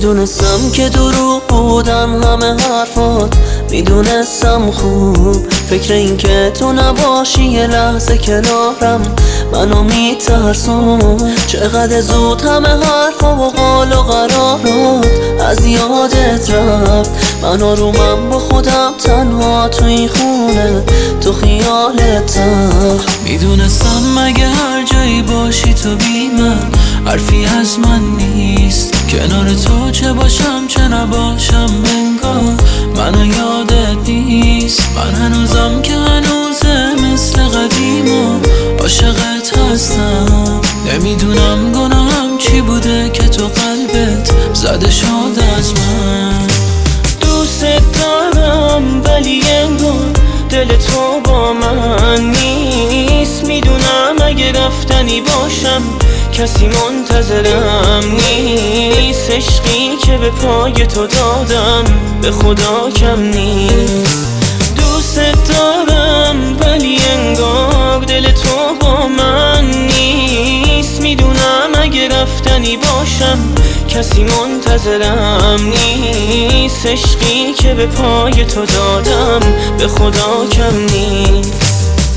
میدونستم که دروغ بودن همه حرفات، میدونستم خوب فکر این که تو نباشی یه لحظه کنارم منو میترسون. چقدر زود همه حرفا و قال و قرارات از یادت رفت، من آرومم با خودم تنها تو این خونه تو خیالتم. میدونستم مگه هر جایی باشی تو بی من حرفی از من نیست، کنار تو چه باشم چه نباشم انگار منو یادت نیست. من هنوزم که هنوزه مثل قدیم و عاشقت هستم، نمیدونم گناهم چی بوده که تو قلبت زده شد از من. دوست دارم ولی انگار دل تو با من نیست، میدونم اگه رفتنی باشم کسی منتظرم نیست. عشقی که به پای تو دادم به خدا کم نیست. دوست دارم ولی انگار دل تو با من نیست، میدونم اگه رفتنی باشم کسی منتظرم نیست. عشقی که به پای تو دادم به خدا کم نیست.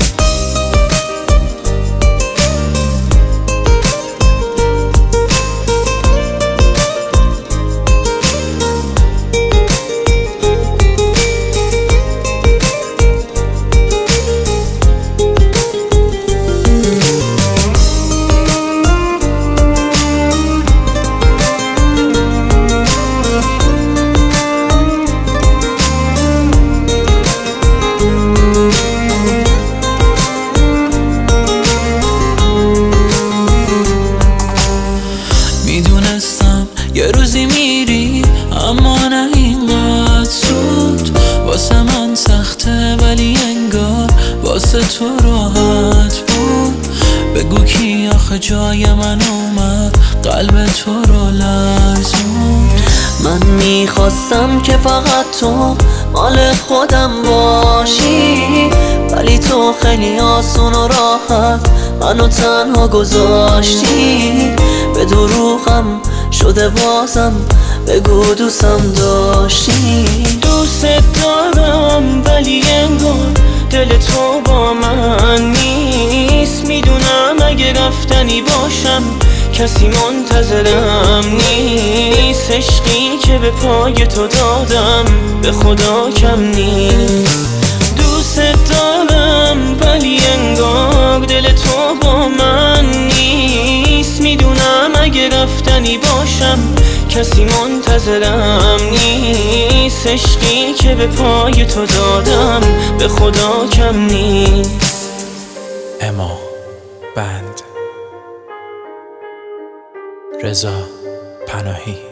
میدونستم یه روزی میری اما نه اینقدر زود، واسه من سخته ولی انگار واسه تو راحت بود. بگو کی آخه جای من اومد قلب تو رو لرزوند. من میخواستم که فقط تو مال خودم باشی، ولی تو خیلی آسون و راحت منو تنها گذاشتی. به دروغم شده بازم بگو دوستم داشتی. دوست دارم ولی انگار دل تو با من نیست، میدونم اگه رفتنی باشم کسی منتظرم نیست. عشقی که به پای تو دادم به خدا کم نیست. دوست دارم ولی انگار دل تو با من نیست، میدونم اگه رفتنی باشم کسی منتظرم نیست. عشقی که به پای تو دادم به خدا کم نیست. اما بند رضا پناهی.